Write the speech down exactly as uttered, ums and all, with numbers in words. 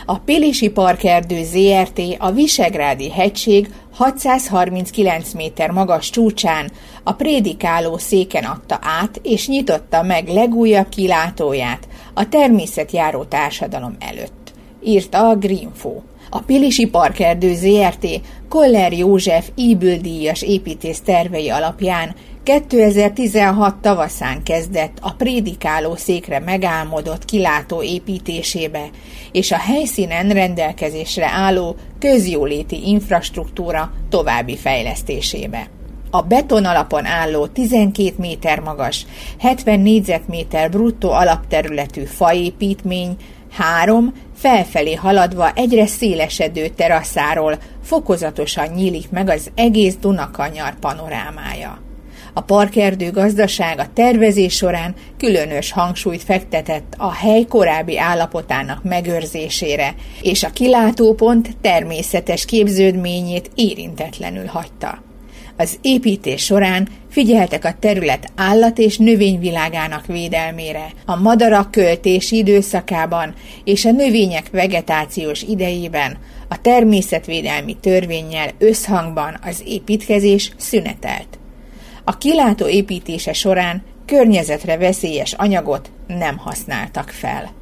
A Pilisi Parkerdő zé er té a Visegrádi hegység hatszázharminckilenc méter magas csúcsán a prédikáló széken adta át és nyitotta meg legújabb kilátóját a természetjáró társadalom előtt, írta a Greenfo. A Pilisi Parkerdő zé er té Koller József Ybl-díjas építész tervei alapján kétezer-tizenhat tavaszán kezdett a prédikáló székre megálmodott kilátó építésébe és a helyszínen rendelkezésre álló közjóléti infrastruktúra további fejlesztésébe. A beton alapon álló tizenkét méter magas, hetven négyzetméter bruttó alapterületű faépítmény három felfelé haladva egyre szélesedő terasszáról fokozatosan nyílik meg az egész Dunakanyar panorámája. A parkerdő gazdasága tervezés során különös hangsúlyt fektetett a hely korábbi állapotának megőrzésére, és a kilátópont természetes képződményét érintetlenül hagyta. Az építés során figyeltek a terület állat- és növényvilágának védelmére, a madarak költési időszakában és a növények vegetációs idejében a természetvédelmi törvénnyel összhangban az építkezés szünetelt. A kilátó építése során környezetre veszélyes anyagot nem használtak fel.